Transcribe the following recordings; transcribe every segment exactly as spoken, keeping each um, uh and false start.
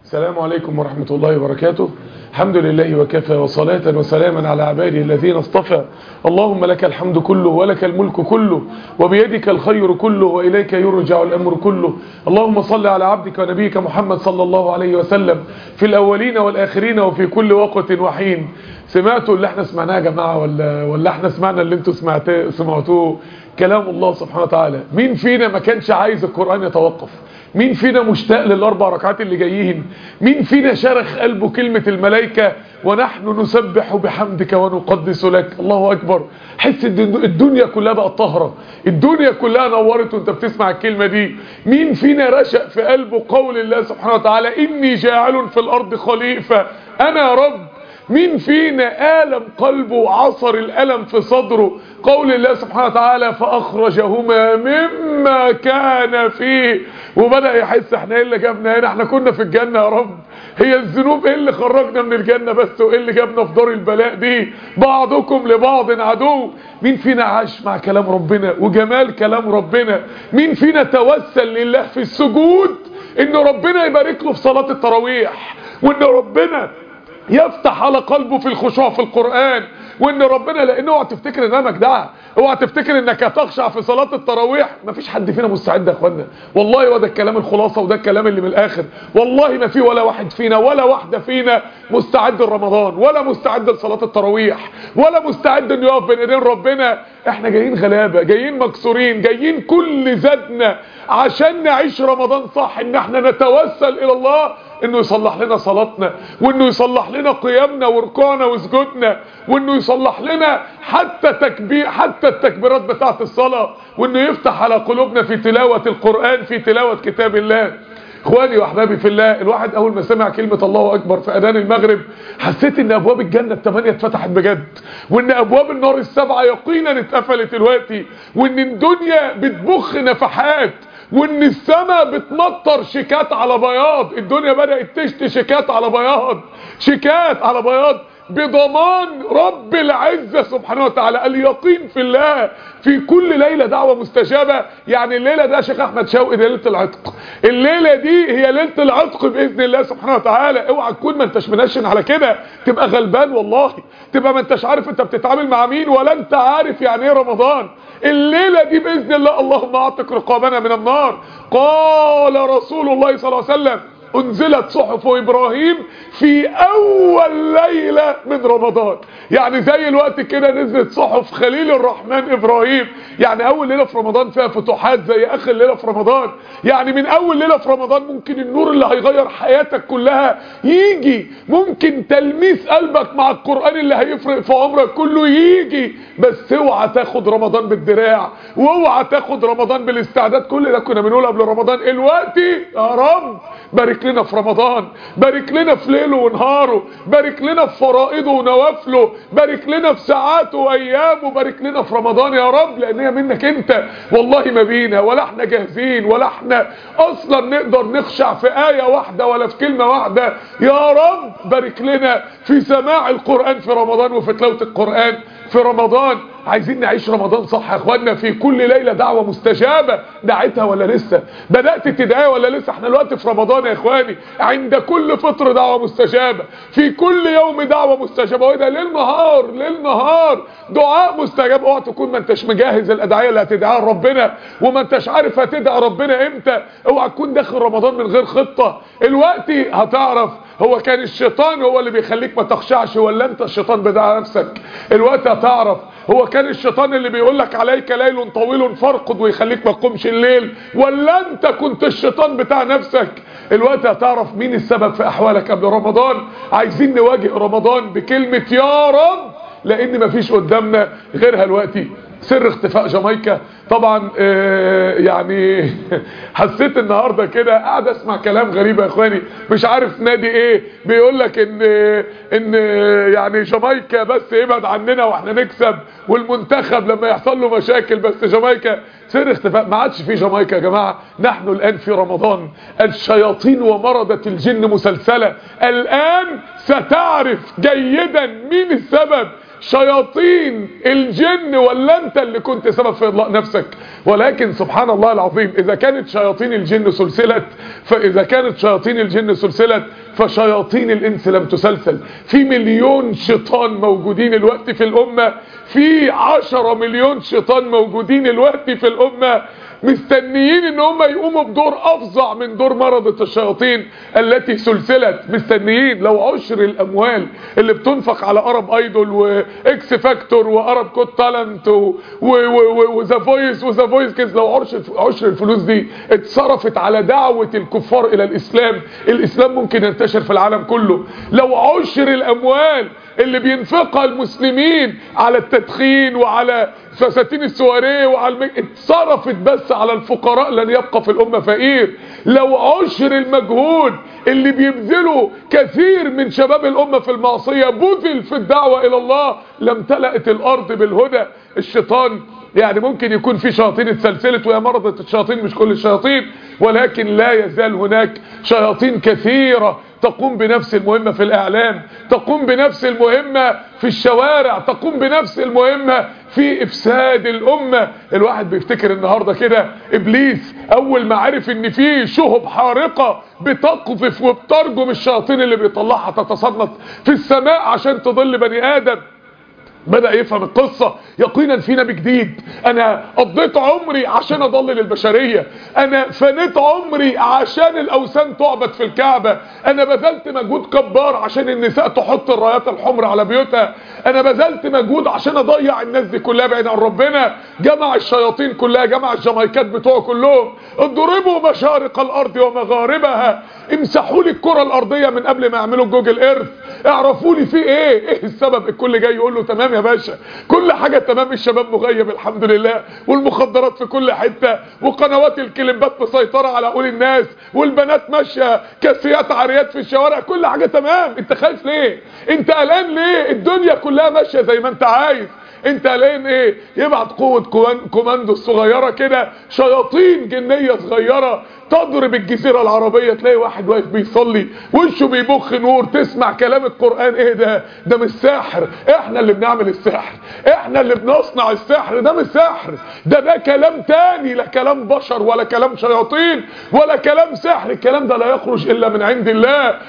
السلام عليكم ورحمة الله وبركاته. الحمد لله وكفى، وصلاة وسلاما على عباده الذين اصطفى. اللهم لك الحمد كله ولك الملك كله وبيدك الخير كله وإليك يرجع الأمر كله. اللهم صل على عبدك ونبيك محمد صلى الله عليه وسلم في الأولين والآخرين وفي كل وقت وحين. سمعتوا اللي احنا سمعناه يا جماعة ولا ولا احنا سمعنا اللي انتوا سمعتوه سمعتوه؟ كلام الله سبحانه وتعالى. مين فينا ما كانش عايز القرآن يتوقف؟ مين فينا مشتاق للاربع ركعات اللي جايين؟ مين فينا شرخ قلبه كلمة الملائكة ونحن نسبح بحمدك ونقدس لك؟ الله اكبر. حس ان الدنيا كلها بقت طاهرة، الدنيا كلها نورت وانت بتسمع الكلمة دي. مين فينا رشق في قلبه قول الله سبحانه وتعالى اني جاعل في الارض خليفة انا يا رب؟ مين فينا آلم قلبه وعصر الألم في صدره قول الله سبحانه وتعالى فأخرجهما مما كان فيه، وبدأ يحس احنا ايه اللي جابنا هنا؟ احنا كنا في الجنة يا رب، هي الذنوب ايه اللي خرجنا من الجنة بس؟ وايه اللي جابنا في دار البلاء دي؟ بعضكم لبعض عدو. مين فينا عاش مع كلام ربنا وجمال كلام ربنا؟ مين فينا توسل لله في السجود ان ربنا يبارك له في صلاة التراويح، وان ربنا يفتح على قلبه في الخشوع في القرآن، وان ربنا لانه اوعى تفتكر انها مجدعه، اوعى تفتكر انك هتخشع في صلاه التراويح. مفيش حد فينا مستعد يا اخوانا والله، وده الكلام الخلاصه وده الكلام اللي من الاخر. والله ما في ولا واحد فينا ولا واحده فينا مستعد لرمضان، ولا مستعد لصلاه التراويح، ولا مستعد انه يقف بين ايدين ربنا. احنا جايين غلابه، جايين مكسورين، جايين كل زادنا عشان نعيش رمضان صح، ان احنا نتوسل الى الله انه يصلح لنا صلاتنا، وانه يصلح لنا قيامنا وركوعنا وسجودنا، وانه يصلح لنا حتى تكبير حتى التكبيرات بتاعه الصلاه، وانه يفتح على قلوبنا في تلاوه القران، في تلاوه كتاب الله. اخواني واحبابي في الله، الواحد اول ما سمع كلمه الله اكبر في اذان المغرب حسيت ان ابواب الجنه الثمانيه اتفتحت بجد، وان ابواب النار السبعه يقينا اتقفلت دلوقتي، وان الدنيا بتبخ نفحات، وان السماء بتمطر شيكات على بياض. الدنيا بدأت تشتي شيكات على بياض، شيكات على بياض بضمان رب العزة سبحانه وتعالى. اليقين في الله في كل ليلة دعوة مستجابة. يعني الليلة ده شيخ احمد شوقي دي ليلة العتق، الليلة دي هي ليلة العتق بإذن الله سبحانه وتعالى. اوعى تكون ما انتش منشن على كده، تبقى غلبان والله، تبقى ما انتش عارف انت بتتعامل مع مين، ولا انت عارف يعني ايه رمضان. الليلة دي بإذن الله اللهم اعتق رقابنا من النار. قال رسول الله صلى الله عليه وسلم انزلت صحف ابراهيم في اول ليلة من رمضان. يعني زي الوقت كده نزلت صحف خليل الرحمن ابراهيم. يعني اول ليلة في رمضان فيها فتوحات زي اخر ليلة في رمضان. يعني من اول ليلة في رمضان ممكن النور اللي هيغير حياتك كلها يجي، ممكن تلميس قلبك مع القرآن اللي هيفرق في عمرك كله يجي. بس اوعى تاخد رمضان بالدراع، واوعى تاخد رمضان بالاستعداد. كل ده كنا بنقول قبل رمضان. الوقتي يا رب بارك لنا في رمضان، بارك لنا في ليله ونهاره، بارك لنا في فرائضه ونوافله، بارك لنا في ساعاته وايامه، بارك لنا في رمضان يا رب، لان هي منك انت والله، ما بينا ولا احنا جاهزين ولا احنا اصلا نقدر نخشع في آية واحدة ولا في كلمة واحدة. يا رب بارك لنا في سماع القرآن في رمضان وفي تلاوة القرآن في رمضان. عايزين نعيش رمضان صح يا اخوانا. في كل ليلة دعوة مستجابة. دعيتها ولا لسه؟ بدأت تدعي ولا لسه؟ احنا الوقت في رمضان يا اخواني، عند كل فطر دعوة مستجابة، في كل يوم دعوة مستجابة، وده ليل نهار ليل نهار دعاء مستجاب. اوعى تكون ما انتش مجهز الادعية اللي هتدعيها لربنا وما انتش عارف هتدعي ربنا امتى. اوعى تكون داخل رمضان من غير خطة. الوقت هتعرف هو كان الشيطان هو اللي بيخليك ما تخشعش ولا انت الشيطان بدع نفسك. الوقت هتعرف هو كان الشيطان اللي بيقول لك عليك ليل طويل فارقد ويخليك ما تقومش الليل، ولا انت كنت الشيطان بتاع نفسك. الوقت هتعرف مين السبب في احوالك قبل رمضان. عايزين نواجه رمضان بكلمة يا رب، لان مفيش قدامنا غيرها. دلوقتي سر اختفاء جامايكا طبعا. اه يعني حسيت النهارده كده قاعد اسمع كلام غريب يا اخواني، مش عارف نادي ايه بيقول لك ان ان يعني جامايكا بس يبعد عننا واحنا نكسب، والمنتخب لما يحصل له مشاكل. بس جامايكا سر اختفاء ما عادش في جامايكا يا جماعه. نحن الان في رمضان، الشياطين ومرضة الجن مسلسلة. الان ستعرف جيدا مين السبب شياطين الجن ولا انت اللي كنت سبب في اضلاء نفسك؟ ولكن سبحان الله العظيم، اذا كانت شياطين الجن سلسلت فاذا كانت شياطين الجن سلسلت فشياطين الانس لم تسلسل. في مليون شيطان موجودين الوقت في الامه، في عشرة مليون شيطان موجودين الوقت في الامه مستنيين ان هم يقوموا بدور افظع من دور مرضة الشياطين التي سلسلت. مستنيين لو عشر الاموال اللي بتنفق على ارب ايدول واكس فاكتور وارب كوت تالنت وذا فويس وذا فويس كيز، لو عشر عشر الفلوس دي اتصرفت على دعوة الكفار الى الاسلام، الاسلام ممكن ينتشر في العالم كله. لو عشر الاموال اللي بينفقها المسلمين على التدخين وعلى فساتين السواريه وعلى المج... اتصرفت بس على الفقراء لن يبقى في الامه فقير. لو عشر المجهود اللي بيبذله كثير من شباب الامه في المعصيه بذل في الدعوه الى الله لامتلأت الارض بالهدى. الشيطان يعني ممكن يكون في شياطين اتسلسلت وهي مرضة الشياطين، مش كل الشياطين، ولكن لا يزال هناك شياطين كثيرة تقوم بنفس المهمة في الإعلام، تقوم بنفس المهمة في الشوارع، تقوم بنفس المهمة في إفساد الأمة. الواحد بيفتكر النهاردة كده إبليس أول ما عرف إن في شهب حارقة بتقذف وبترجم الشياطين اللي بيطلعها تتصنط في السماء عشان تضل بني آدم، بدأ يفهم القصة. يقينا في نبي جديد، انا قضيت عمري عشان اضلل البشرية، انا فنيت عمري عشان الاوثان تعبد في الكعبة، انا بذلت مجهود كبار عشان النساء تحط الرايات الحمر على بيوتها، انا بذلت مجهود عشان اضيع الناس دي كلها بعيد عن ربنا. جمع الشياطين كلها، جمع الجمايكات بتوعه كلهم، اضربوا مشارق الارض ومغاربها، امسحوا لي الكرة الارضية من قبل ما يعملوا جوجل ايرث، اعرفوا لي في ايه ايه السبب. الكل جاي يقول له تمام يا باشا، كل حاجة تمام، الشباب مغيب الحمد لله، والمخدرات في كل حتة، وقنوات الكليبات مسيطرة على عقول الناس، والبنات ماشية كاسيات عاريات في الشوارع، كل حاجة تمام. انت خايف ليه؟ انت قلقان ليه؟ الدنيا كلها ماشية زي ما انت عايز، انت قلقان ايه؟ يبعت قوة كوماندو صغيرة كده، شياطين جنية صغيرة تضرب الجزيرة العربية، تلاقي واحد واقف بيصلي وشه بيبخ نور، تسمع كلام القرآن، ايه ده؟ ده مش سحر، احنا اللي بنعمل السحر، احنا اللي بنصنع السحر، ده مش سحر، ده ده كلام تاني، لا كلام بشر ولا كلام شياطين ولا كلام سحر، الكلام ده لا يخرج الا من عند الله.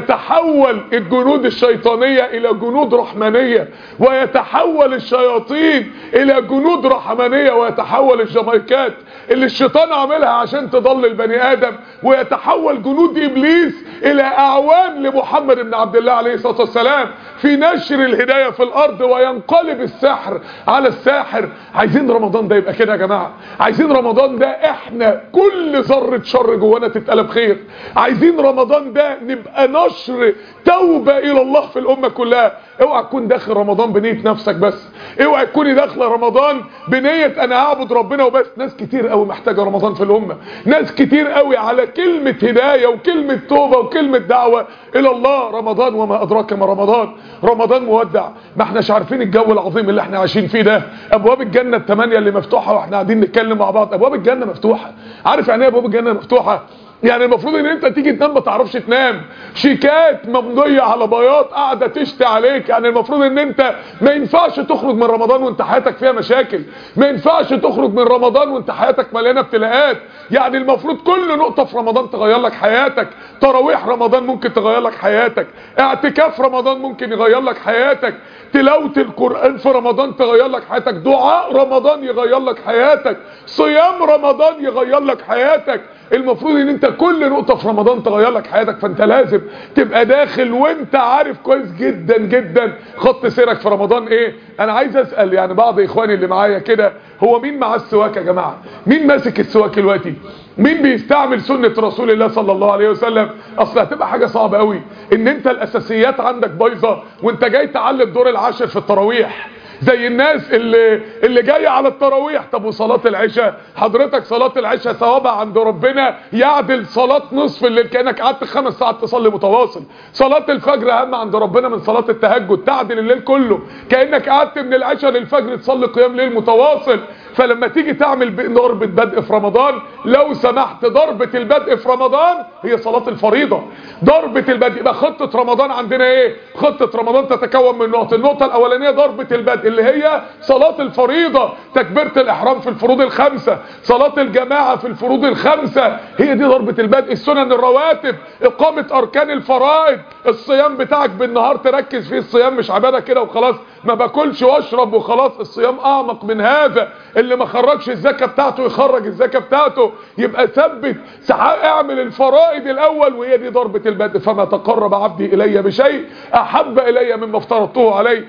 ويتحول الجنود الشيطانية الى جنود رحمانية، ويتحول الشياطين الى جنود رحمانية، ويتحول الجمايكات اللي الشيطان عاملها عشان تضلل بني ادم، ويتحول جنود ابليس الى اعوان لمحمد بن عبد الله عليه الصلاة والسلام في نشر الهداية في الارض، وينقلب السحر على الساحر. عايزين رمضان ده يبقى كده يا جماعة، عايزين رمضان ده احنا كل ذرة شر جوانا تتقلب خير، عايزين رمضان ده نبقى نشر توبة الى الله في الامة كلها. اوعى تكون داخل رمضان بنية نفسك بس، اوعى تكوني داخله رمضان بنية انا هعبد ربنا وبس. ناس كتير قوي محتاجة رمضان في الامة، ناس كتير قوي على كلمة هداية وكلمة توبة وكلمة دعوة الى الله. رمضان وما ادراك ما رمضان، رمضان مودع، ما احناش عارفين الجو العظيم اللي احنا عايشين فيه ده. ابواب الجنة الثمانية اللي مفتوحة واحنا قاعدين نتكلم مع بعض، ابواب الجنة مفتوحة. عارف يعني ايه ابواب الجنة مفتوحة؟ يعني المفروض ان انت تيجي تنام ما تعرفش تنام، شيكات ممضيه على بياض قاعده تشتي عليك. يعني المفروض ان انت ما ينفعش تخرج من رمضان وانت حياتك فيها مشاكل، ما ينفعش تخرج من رمضان وانت حياتك مليانه ابتلاءات. يعني المفروض كل نقطه في رمضان تغير لك حياتك، تراويح رمضان ممكن تغير لك حياتك، اعتكاف رمضان ممكن يغير لك حياتك، تلاوه القران في رمضان تغير لك حياتك، دعاء رمضان يغير لك حياتك، صيام رمضان يغير لك حياتك. المفروض ان انت كل نقطة في رمضان تغير لك حياتك، فانت لازم تبقى داخل وانت عارف كويس جدا جدا خط سيرك في رمضان ايه. انا عايز اسأل يعني بعض اخواني اللي معايا كده، هو مين معاه السواك يا جماعة؟ مين ماسك السواك دلوقتي؟ مين بيستعمل سنة رسول الله صلى الله عليه وسلم؟ اصل هتبقى حاجة صعبة قوي ان انت الاساسيات عندك بايظة وانت جاي تعلي الدور العاشر في التراويح زي الناس اللي اللي جايه على التراويح. طب وصلاه العشاء؟ حضرتك صلاه العشاء ثوابها عند ربنا يعدل صلاه نصف الليل، كانك قعدت خمس ساعات تصلي متواصل. صلاه الفجر اهم عند ربنا من صلاه التهجد، تعدل الليل كله، كانك قعدت من العشاء للفجر تصلي قيام ليل متواصل. فلما تيجي تعمل ضربه بدء في رمضان، لو سمحت ضربه البدء في رمضان هي صلاه الفريضه، ضربه البدء. يبقى خطه رمضان عندنا ايه؟ خطة رمضان تتكون من نقط. النقطة الاولانية ضربة البدء اللي هي صلاة الفريضة، تكبيرة الاحرام في الفروض الخمسة، صلاة الجماعة في الفروض الخمسة، هي دي ضربة البدء. السنن الرواتب، اقامة اركان الفرائض، الصيام بتاعك بالنهار تركز فيه، الصيام مش عبادة كده وخلاص، ما باكلش واشرب وخلاص، الصيام اعمق من هذا. اللي ما خرجش الزكاة بتاعته يخرج الزكاة بتاعته، يبقى ثبت، اعمل الفرائض الاول، وهي دي ضربة البدء. فما تقرب عبدي الي بشيء احب الي مما افترضته عليه.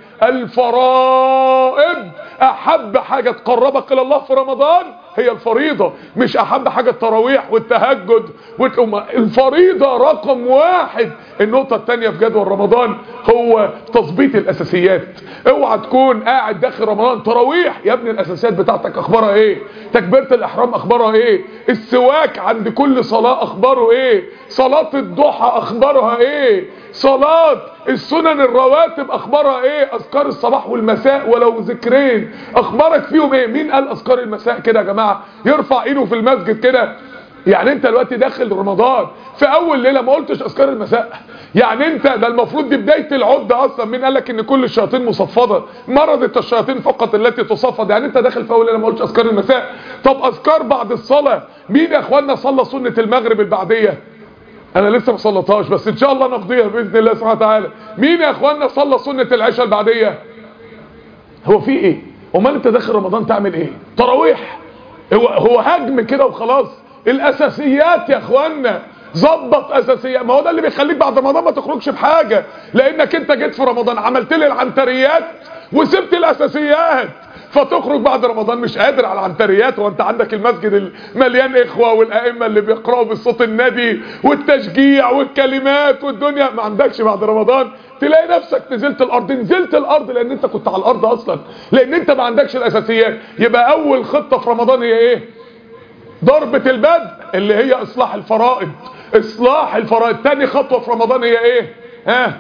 الفرائض، احب حاجة تقربك الى الله في رمضان هي الفريضة، مش احب حاجة التراويح والتهجد. الفريضة رقم واحد. النقطة الثانية في جدول رمضان هو تظبيط الاساسيات. اوعى تكون قاعد داخل رمضان تراويح يا ابني، الاساسيات بتاعتك اخبارها ايه؟ تكبيرة الاحرام اخبارها ايه؟ السواك عند كل صلاة اخباره ايه؟ صلاة الضحى اخبارها ايه؟ صلاة السنن الرواتب اخبارها ايه؟ اذكار الصباح والمساء ولو ذكرين اخبارك فيهم ايه؟ مين قال اذكار المساء كده يا جماعة؟ يرفع ايده في المسجد كده. يعني انت دلوقتي داخل رمضان في اول ليلة ما قلتش اذكار المساء؟ يعني انت ده المفروض دي بداية العدة اصلا. مين قال لك ان كل الشياطين مصفدة؟ مرضت الشياطين فقط التي تصفد. يعني انت داخل في اول ليلة ما قلتش اذكار المساء؟ طب اذكار بعد الصلاة، مين يا اخوانا صلى سنة المغرب البعدية؟ انا لسه ما صليتهاش بس ان شاء الله نقضيها باذن الله سبحانه وتعالى. مين يا اخوانا صلى سنة العشاء البعدية؟ هو في ايه؟ امال انت داخل رمضان تعمل ايه؟ تراويح؟ هو هو هجم كده وخلاص؟ الاساسيات يا اخوانا، ظبط اساسيات. ما هو ده اللي بيخليك بعد رمضان ما تخرجش بحاجه، لانك انت جيت في رمضان عملت لي العنتريات وسبت الاساسيات، فتخرج بعد رمضان مش قادر على العنتريات. وانت عندك المسجد المليان اخوه والائمه اللي بيقراوا بالصوت الندي والتشجيع والكلمات والدنيا، ما عندكش بعد رمضان تلاقي نفسك نزلت الارض. نزلت الارض لان انت كنت على الارض اصلا، لان انت ما عندكش الاساسيات. يبقى اول خطه في رمضان هي ايه؟ ضربة البدء اللي هي اصلاح الفرائض. اصلاح الفرائض. تاني خطوة في رمضان هي ايه؟ ها؟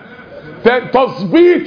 تظبيط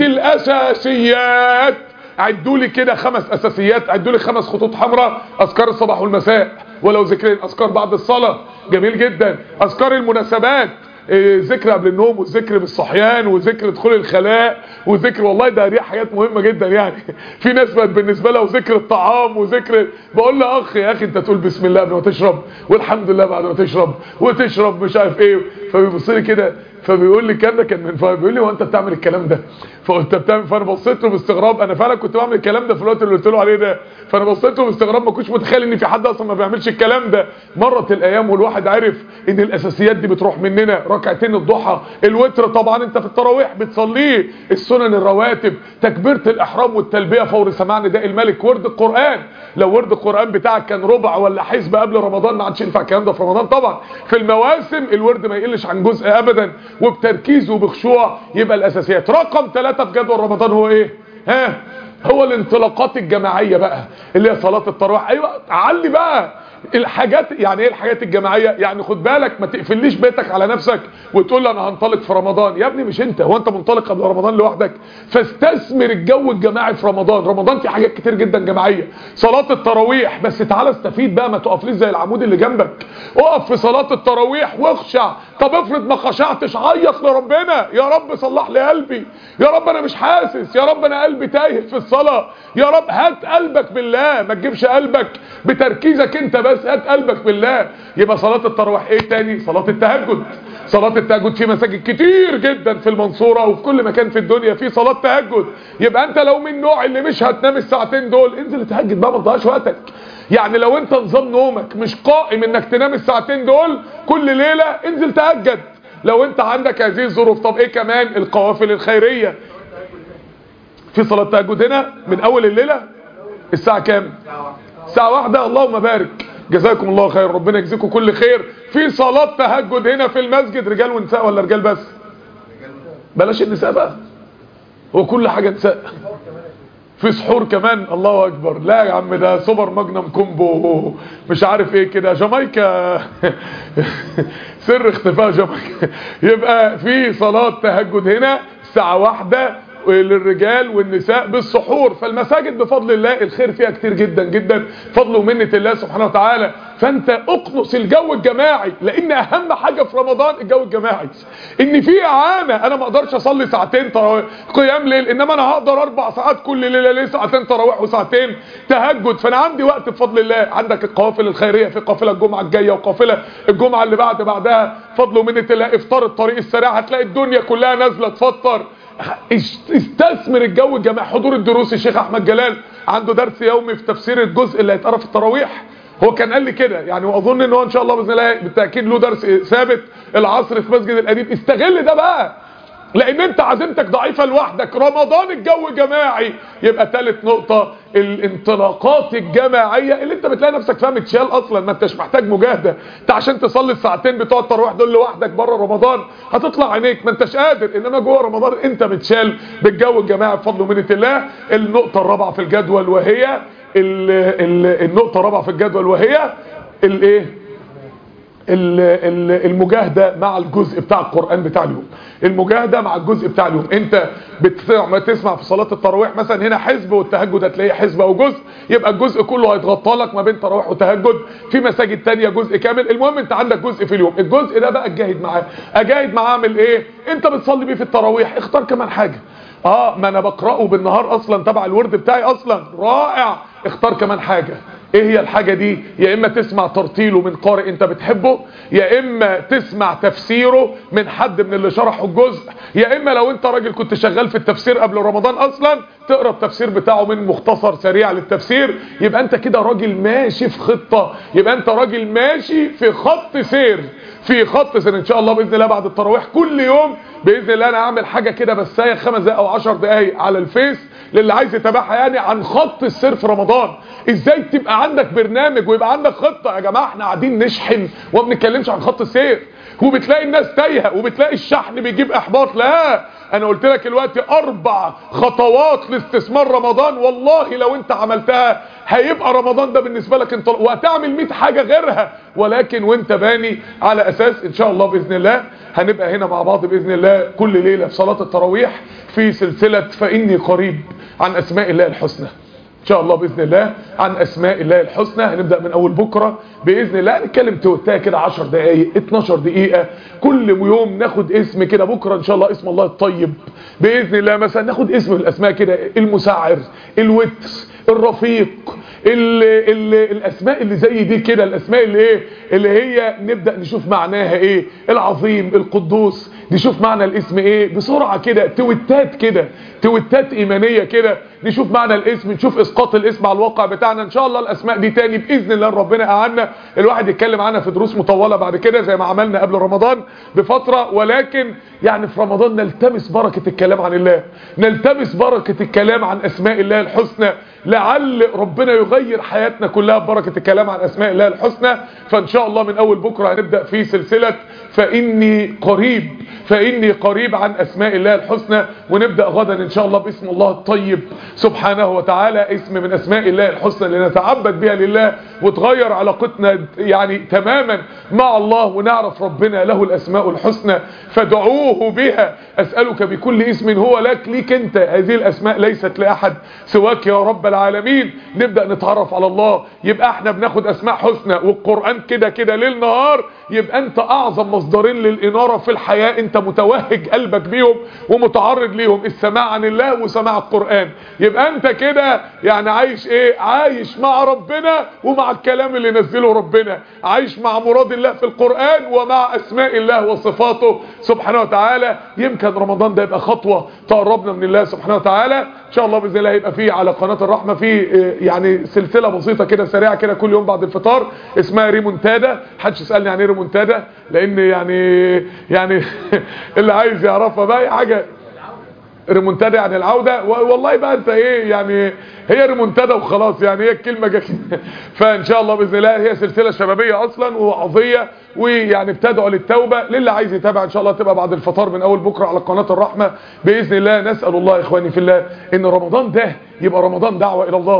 الاساسيات. عدوا لي كده خمس اساسيات، عدوا لي خمس خطوط حمراء. اذكار الصباح والمساء ولو ذكرين، اذكار بعد الصلاة جميل جدا، اذكار المناسبات، ذكر قبل النوم وذكر بالصحيان وذكر دخول الخلاء وذكر، والله ده دي حاجات مهمه جدا. يعني في ناس بقت بالنسبه لها وذكر الطعام وذكر، بقول له اخ يا اخي انت تقول بسم الله قبل ما تشرب والحمد لله بعد ما تشرب وتشرب مش عارف ايه. فبيبص لي كده فبيقول لي الكلام ده كان من فوق، بيقول لي هو انت بتعمل الكلام ده؟ فقلت بتعمل، فانا بصيت له باستغراب. انا فعلا كنت بعمل الكلام ده في الوقت اللي قلت له عليه ده، فانا بصيت له باستغراب، ما كنتش متخيل ان في حد اصلا ما بيعملش الكلام ده. مرت الايام والواحد عرف ان الاساسيات دي بتروح مننا. ركعتين الضحى، الوتر طبعا انت في التراويح بتصليه، السنن الرواتب، تكبيرة الاحرام والتلبية فور سماع نداء الملك، ورد القرآن. لو ورد القرآن بتاعك كان ربع ولا حزب قبل رمضان ما عادش ينفع الكلام ده في رمضان طبعا. في المواسم الورد ما يقلش عن جزء ابدا، وبتركيز وبخشوع. يبقى الاساسيات. رقم ثلاثة في جدول رمضان هو ايه؟ ها؟ هو الانطلاقات الجماعية بقى اللي هي صلاة التراويح. ايوه علي بقى الحاجات. يعني ايه الحاجات الجماعية؟ يعني خد بالك ما تقفليش بيتك على نفسك وتقول انا هنطلق في رمضان. يا ابني مش انت، هو انت منطلق قبل رمضان لوحدك؟ فاستثمر الجو الجماعي في رمضان. رمضان في حاجات كتير جدا جماعية. صلاة التراويح، بس تعالى استفيد بقى، ما تقفليش زي العمود اللي جنبك. اقف في صلاة التراويح واخشع. طب افرض ما خشعتش، عيط لربنا، يا رب صلح لي قلبي، يا رب انا مش حاسس، يا رب انا قلبي تايه في الصلاة، يا رب هات قلبك بالله. ما تجيبش قلبك بتركيزك انت بس، هات قلبك بالله. يبقى صلاة التراويح. ايه تاني؟ صلاة التهجد. صلاة التهجد في مساجد كتير جدا في المنصورة وفي كل مكان في الدنيا في صلاة تهجد. يبقى انت لو من النوع اللي مش هتنام الساعتين دول، انزل تهجد بقى، ما تضيعش وقتك. يعني لو انت نظام نومك مش قائم انك تنام الساعتين دول كل ليلة، انزل تهجد لو انت عندك هذه الظروف. طب ايه كمان؟ القوافل الخيرية. في صلاة تهجد هنا من اول الليلة الساعة كام؟ الساعة واحدة. اللهم بارك، جزاكم الله خير، ربنا يجزيكم كل خير. في صلاة تهجد هنا في المسجد، رجال ونساء ولا رجال بس؟ بلاش النساء بقى، هو كل حاجة نساء. في سحور كمان، الله اكبر. لا يا عم ده سوبر ماجنم كومبو مش عارف ايه كده، جامايكا سر اختفاء جامايكا. يبقى في صلاة تهجد هنا الساعة واحدة للرجال والنساء بالسحور. فالمساجد بفضل الله الخير فيها كتير جدا جدا، فضل ومنة الله سبحانه وتعالى. فانت اقنص الجو الجماعي، لان اهم حاجة في رمضان الجو الجماعي. ان في اعانة، انا ما اقدرش اصلي ساعتين قيام ليل، انما انا هقدر اربع ساعات كل ليلة، ليه ساعتين تراويح وساعتين تهجد. فانا عندي وقت بفضل الله. عندك القوافل الخيرية، في قافلة الجمعة الجاية وقافلة الجمعة اللي بعد بعدها، فضل ومنة الله. افطار الطريق السريع، هتلاقي الدنيا كلها نازلة تفطر. استثمر الجو الجماعي. حضور الدروس، الشيخ احمد جلال عنده درس يومي في تفسير الجزء اللي هيتقرا في التراويح، هو كان قال لي كده يعني، واظن ان هو ان شاء الله باذن الله بالتاكيد له درس ثابت العصر في مسجد القديم. استغل ده بقى، لان انت عزيمتك ضعيفه لوحدك. رمضان الجو جماعي. يبقى ثالث نقطه الانطلاقات الجماعيه اللي انت بتلاقي نفسك فيها متشال اصلا، ما انتش محتاج مجاهده. انت عشان تصلي الساعتين بتوع التراويح دول لوحدك بره رمضان هتطلع عينيك، ما انتش قادر. انما جوه رمضان انت متشال بالجو الجماعي بفضل ومنة الله. النقطه الرابعه في الجدول وهي ال ال النقطه الرابعه في الجدول وهي الايه المجاهدة مع الجزء بتاع القرآن بتاع اليوم. المجاهدة مع الجزء بتاع اليوم. انت بتسمع في صلاة التراويح مثلا هنا حزب، والتهجد هتلاقيه حزب او جزء، يبقى الجزء كله هيتغطى لك ما بين تراويح وتهجد. في مساجد تانية جزء كامل. المهم انت عندك جزء في اليوم، الجزء ده بقى اجاهد معاه. اجاهد معاه اعمل ايه؟ انت بتصلي بيه في التراويح، اختار كمان حاجة. اه ما انا بقرأه بالنهار اصلا تبع الورد بتاعي اصلا، رائع. اختار كمان حاجة. ايه هي الحاجة دي؟ يا اما تسمع ترتيله من قارئ انت بتحبه، يا اما تسمع تفسيره من حد من اللي شرحوا الجزء، يا اما لو انت راجل كنت شغال في التفسير قبل رمضان اصلا تقرأ التفسير بتاعه من مختصر سريع للتفسير. يبقى انت كده راجل ماشي في خطة، يبقى انت راجل ماشي في خط سير، في خط سير. ان شاء الله باذن الله بعد التراويح كل يوم باذن الله انا هعمل حاجة كده بس هي خمس دقايق او عشر دقايق على الفيس للي عايز يتابعها، يعني عن خط السير في رمضان. ازاي تبقى عندك برنامج ويبقى عندك خطة. يا جماعة احنا قاعدين نشحن وما بنتكلمش عن خط السير، وبتلاقي الناس تايهه، وبتلاقي الشحن بيجيب احباط. لا، انا قلت لك دلوقتي اربع خطوات لاستثمار رمضان، والله لو انت عملتها هيبقى رمضان ده بالنسبه لك انت، وهتعمل مية حاجه غيرها، ولكن وانت باني على اساس ان شاء الله باذن الله هنبقى هنا مع بعض باذن الله كل ليله في صلاه التراويح في سلسله فاني قريب عن اسماء الله الحسنى. ان شاء الله باذن الله عن اسماء الله الحسنى. هنبدا من اول بكره باذن الله، نتكلم توتاه كده عشر دقائق اتناشر دقيقه كل يوم، ناخد اسم كده. بكره ان شاء الله اسم الله الطيب باذن الله، مثلا ناخد اسم الاسماء كده، المسعر، الوتر، الرفيق، ال ال الاسماء اللي زي دي كده، الاسماء اللي ايه اللي هي نبدا نشوف معناها ايه. العظيم، القدوس، نشوف معنى الاسم ايه بسرعه كده، توتات كده، توتات ايمانيه كده، نشوف معنى الاسم، نشوف اسقاط الاسم على الواقع بتاعنا. ان شاء الله الاسماء دي تاني باذن الله ربنا اعنا الواحد يتكلم عنها في دروس مطوله بعد كده زي ما عملنا قبل رمضان بفتره، ولكن يعني في رمضان نلتمس بركه الكلام عن الله، نلتمس بركه الكلام عن اسماء الله الحسنى، لعل ربنا يغير حياتنا كلها ببركه الكلام عن اسماء الله الحسنى. فان شاء الله من اول بكره هنبدا في سلسله فاني قريب، فاني قريب عن اسماء الله الحسنى، ونبدا غدا ان شاء الله باسم الله الطيب سبحانه وتعالى، اسم من اسماء الله الحسنى اللي نتعبد بها لله وتغير علاقتنا يعني تماما مع الله، ونعرف ربنا له الاسماء الحسنى فادعوه بها. اسالك بكل اسم هو لك، ليك انت، هذه الاسماء ليست لاحد سواك يا رب العالمين. نبدا نتعرف على الله، يبقى احنا بناخد اسماء حسنى والقران كده كده ليل نهار، يبقى انت اعظم مصدرين للاناره في الحياه انت متوهج قلبك بيهم ومتعرض ليهم، السماع عن الله وسماع القران. يبقى انت كده يعني عايش ايه؟ عايش مع ربنا ومع الكلام اللي نزله ربنا، عايش مع مراد الله في القران ومع اسماء الله وصفاته سبحانه وتعالى. يمكن رمضان ده يبقى خطوه تقربنا من الله سبحانه وتعالى. ان شاء الله باذن الله هيبقى فيه على قناه الرحمه في يعني سلسله بسيطه كده سريعه كده كل يوم بعد الفطار اسمها ريمونتادا. محدش يسالني يعني ايه ريمونتادا، لان يعني يعني اللي عايز يعرفها بقى حاجه ريمونتادا يعني العوده، والله بقى انت ايه يعني، هي ريمونتادا وخلاص، يعني هي الكلمه جت. فان شاء الله باذن الله هي سلسله شبابيه اصلا ووعظيه، ويعني بتدعو للتوبه. للي عايز يتابع ان شاء الله تبقى بعد الفطار من اول بكره على قناه الرحمه باذن الله. نسال الله اخواني في الله ان رمضان ده يبقى رمضان دعوه الى الله،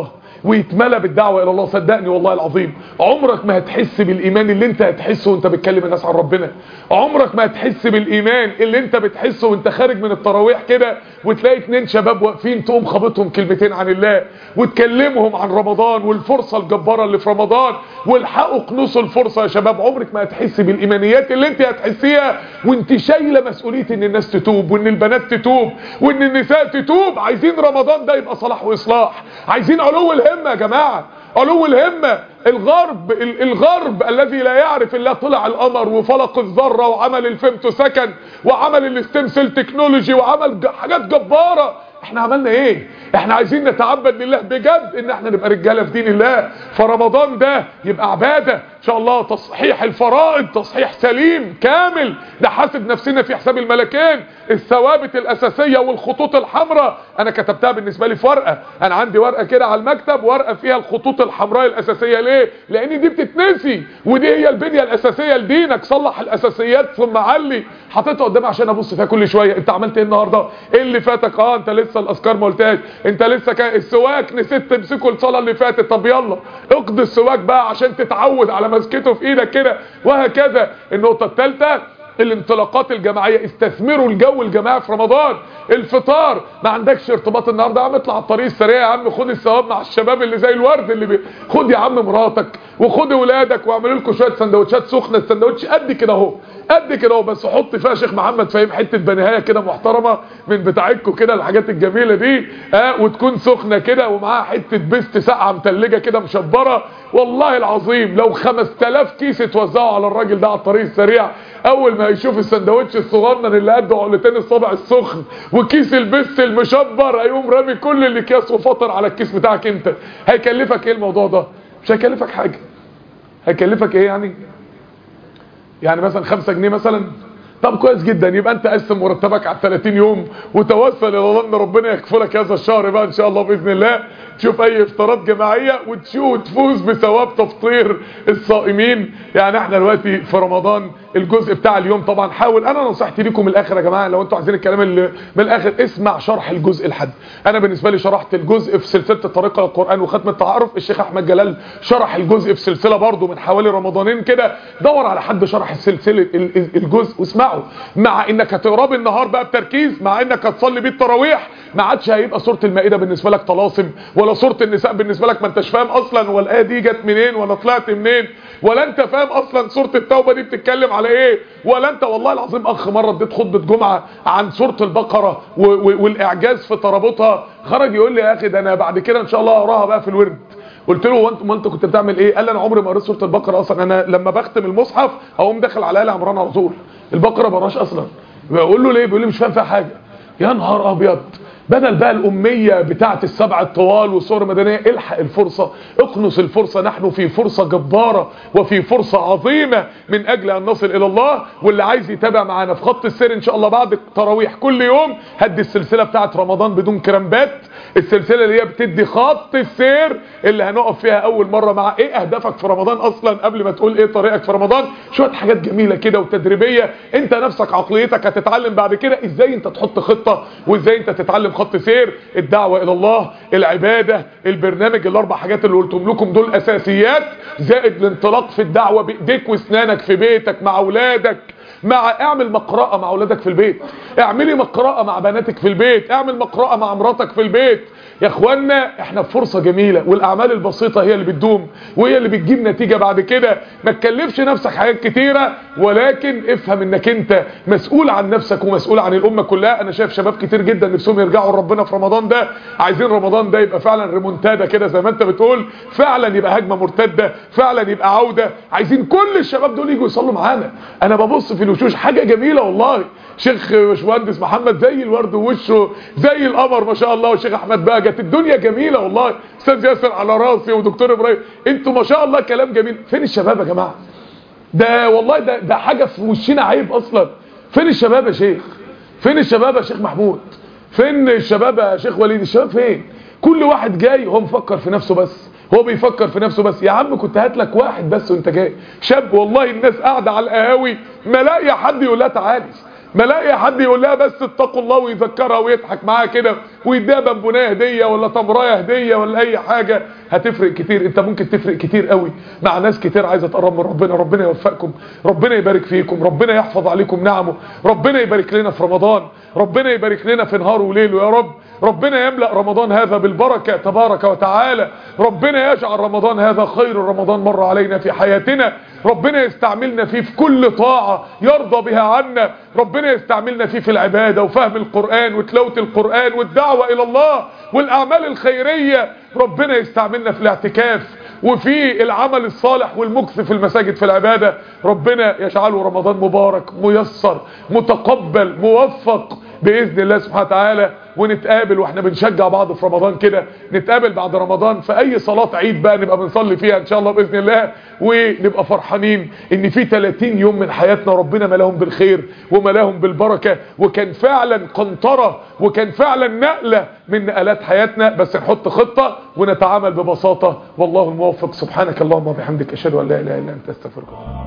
ويتملى بالدعوه الى الله. صدقني والله العظيم عمرك ما هتحس بالايمان اللي انت هتحسه وانت بتكلم الناس عن ربنا. عمرك ما هتحس بالايمان اللي انت بتحسه وانت خارج من التراويح كده وتلاقي اتنين شباب واقفين تقوم خابطهم كلمتين عن الله وتكلمهم عن رمضان والفرصه الجباره اللي في رمضان، والحقوا اقنصوا الفرصه يا شباب. عمرك ما هتحس بالايمانيات اللي انت هتحسيها وانت شايله مسؤوليه ان الناس تتوب وان البنات تتوب وان النساء تتوب. عايزين رمضان ده يبقى صلاح واصلاح، عايزين علو الهمه يا جماعه، علو الهمه. الغرب الغرب الذي لا يعرف الا طلع القمر وفلق الذره وعمل الفيمتو سكند وعمل الاستيم سيل تكنولوجي وعمل حاجات جباره. احنا عملنا ايه؟ احنا عايزين نتعبد لله بجد ان احنا نبقى رجاله في دين الله. فرمضان ده يبقى عباده ان شاء الله، تصحيح الفرائض، تصحيح سليم كامل، نحاسب نفسنا في حساب الملكين، الثوابت الاساسيه والخطوط الحمراء. انا كتبتها بالنسبه لي في ورقه، انا عندي ورقه كده على المكتب، ورقه فيها الخطوط الحمراء الاساسيه. ليه؟ لان دي بتتنسي ودي هي البنيه الاساسيه لدينك. صلح الاساسيات ثم علي. حطيتها قدامي عشان ابص فيها كل شويه. انت عملت ايه النهارده؟ ايه اللي فاتك؟ اه انت لسه الاذكار ما قلتهاش، انت لسه كان السواك نسيت تمسكه الصلاه اللي فاتت. طب يلا اقضي السواك بقى عشان تتعود على مسكته في ايدك كده، وهكذا. النقطه الثالثه الانطلاقات الجماعيه، استثمروا الجو الجماعي في رمضان. الفطار ما عندكش ارتباط النهارده يا عم اطلع على الطريق السريع يا عم، خد الثواب مع الشباب اللي زي الورد اللي بي... خد يا عم مراتك وخد ولادك واعملوا لكم شويه سندوتشات سخنه. السندوتش قد كده اهو، قد كده اهو، بس حط فيها شيخ محمد فاهم حته بنهايه كده محترمه من بتاعتكم كده، الحاجات الجميله دي اه، وتكون سخنه كده ومعاها حته بيست ساقعه متلجه كده مشبره. والله العظيم لو خمسة آلاف كيس اتوزعوا على الراجل ده على الطريق السريع، اول ما يشوف السندوتش الصغنن اللي قد عقلتين الصابع السخن وكيس البيست المشبر هيقوم رامي كل الاكياس وفطر على الكيس بتاعك انت. هيكلفك ايه الموضوع ده؟ مش هيكلفك حاجه. هيكلفك ايه يعني؟ يعني مثلا خمسة جنيه مثلا. طب كويس جدا، يبقى انت قسم مرتبك على ثلاثين يوم وتوسل الى الله ان ربنا يكفلك هذا الشهر بقى ان شاء الله باذن الله. تشوف اي افطارات جماعيه وتشوف تفوز بثواب تفطير الصائمين. يعني احنا دلوقتي في رمضان الجزء بتاع اليوم طبعا حاول، انا نصيحتي لكم من الاخر يا جماعه لو انتوا عايزين الكلام اللي من الاخر اسمع شرح الجزء لحد. انا بالنسبه لي شرحت الجزء في سلسله الطريق الى القران وختم التعارف، الشيخ احمد جلال شرح الجزء في سلسله برضه من حوالي رمضانين كده. دور على حد شرح السلسله الجزء واسمعه، مع انك هتقراه بالنهار بقى بتركيز، مع انك هتصلي بيه التراويح، ما عادش هيبقى سوره المائده بالنسبه لك طلاسم، ولا سوره النساء بالنسبه لك ما انتش فاهم اصلا ولا الايه دي جت منين ولا طلعت منين، ولا انت فاهم اصلا سوره التوبه دي بتتكلم على ايه، ولا انت. والله العظيم اخ مره اديت خطبه جمعه عن سوره البقره والاعجاز في ترابطها، خرج يقول لي يا اخي ده انا بعد كده ان شاء الله اقراها بقى في الورد. قلت له وانت ما انت كنت بتعمل ايه؟ قال لي انا عمري ما قريت سوره البقره اصلا، انا لما بختم المصحف اقوم داخل على ال عمران على طول، البقره ما بقراش اصلا. بقول له ليه؟ بيقول لي مش فاهم فيها حاجه. يا نهار ابيض، بدل بقى الاميه بتاعه السبع الطوال والصور المدنيه، الحق الفرصه، اقنص الفرصه. نحن في فرصه جباره وفي فرصه عظيمه من اجل ان نصل الى الله. واللي عايز يتابع معانا في خط السير ان شاء الله بعد التراويح كل يوم هدي السلسله بتاعه رمضان بدون كرامبات، السلسله اللي هي بتدي خط السير اللي هنقف فيها اول مره مع ايه اهدافك في رمضان اصلا قبل ما تقول ايه طريقك في رمضان. شويه حاجات جميله كده وتدريبيه، انت نفسك عقليتك هتتعلم بعد كده ازاي انت تحط خطه وازاي انت تتعلم خط سير. الدعوه الى الله، العباده، البرنامج، الاربع حاجات اللي قلتهم لكم دول اساسيات، زائد الانطلاق في الدعوه بايديك واسنانك في بيتك مع اولادك. مع اعمل مقرأة مع اولادك في البيت، اعملي مقرأة مع بناتك في البيت، اعمل مقرأة مع مراتك في البيت. يا اخوانا احنا في فرصة جميلة، والاعمال البسيطة هي اللي بتدوم وهي اللي بتجيب نتيجة بعد كده. ما تكلفش نفسك حاجات كتيرة، ولكن افهم انك انت مسؤول عن نفسك ومسؤول عن الامة كلها. انا شايف شباب كتير جدا نفسهم يرجعوا لربنا في رمضان ده، عايزين رمضان ده يبقى فعلا ريمونتادا كده زي ما انت بتقول، فعلا يبقى هجمة مرتدة، فعلا يبقى عودة. عايزين كل الشباب دول يجوا يصلوا معانا. انا ببص في الوشوش حاجة جميلة والله. شيخ باشمهندس محمد زي الورد ووشه زي القمر ما شاء الله، والشيخ احمد بقى جت الدنيا جميله والله، استاذ ياسر على راسي ودكتور ابراهيم، انتوا ما شاء الله كلام جميل. فين الشباب يا جماعه؟ ده والله ده ده حاجه في وشنا عيب اصلا. فين الشباب يا شيخ؟ فين الشباب يا شيخ محمود؟ فين الشباب يا شيخ وليد؟ الشباب فين؟ كل واحد جاي هو مفكر في نفسه بس، هو بيفكر في نفسه بس. يا عم كنت هات لك واحد بس وانت جاي شاب، والله الناس قاعده على القهاوي ما لاقي حد يقول لها تعالي، ما لاقي حد يقول لها بس اتقوا الله ويذكرها ويضحك معاها كده ويديها بونبونيه هديه ولا تمرايه هديه ولا اي حاجه. هتفرق كتير. انت ممكن تفرق كتير قوي مع ناس كتير عايزه تقرب من ربنا. ربنا يوفقكم، ربنا يبارك فيكم، ربنا يحفظ عليكم نعمه، ربنا يبارك لنا في رمضان، ربنا يبارك لنا في نهار وليله يا رب. ربنا يملأ رمضان هذا بالبركة تبارك وتعالى. ربنا يجعل رمضان هذا خير رمضان مر علينا في حياتنا. ربنا يستعملنا فيه في كل طاعة يرضى بها عنا. ربنا يستعملنا فيه في العبادة وفهم القرآن وتلاوة القرآن والدعوة إلى الله والأعمال الخيرية. ربنا يستعملنا في الاعتكاف وفي العمل الصالح والمكث في المساجد في العبادة. ربنا يجعله رمضان مبارك ميسر متقبل موفق بإذن الله سبحانه وتعالى. ونتقابل واحنا بنشجع بعض في رمضان كده، نتقابل بعد رمضان في اي صلاة عيد بقى نبقى بنصلي فيها ان شاء الله بإذن الله، ونبقى فرحانين ان في ثلاثين يوم من حياتنا ربنا ملاهم بالخير وملاهم بالبركة، وكان فعلا قنطرة وكان فعلا نقلة من نقلات حياتنا. بس نحط خطة ونتعامل ببساطة. والله الموفق. سبحانك اللهم وبحمدك، اشهد ان لا اله الا انت، استغفرك.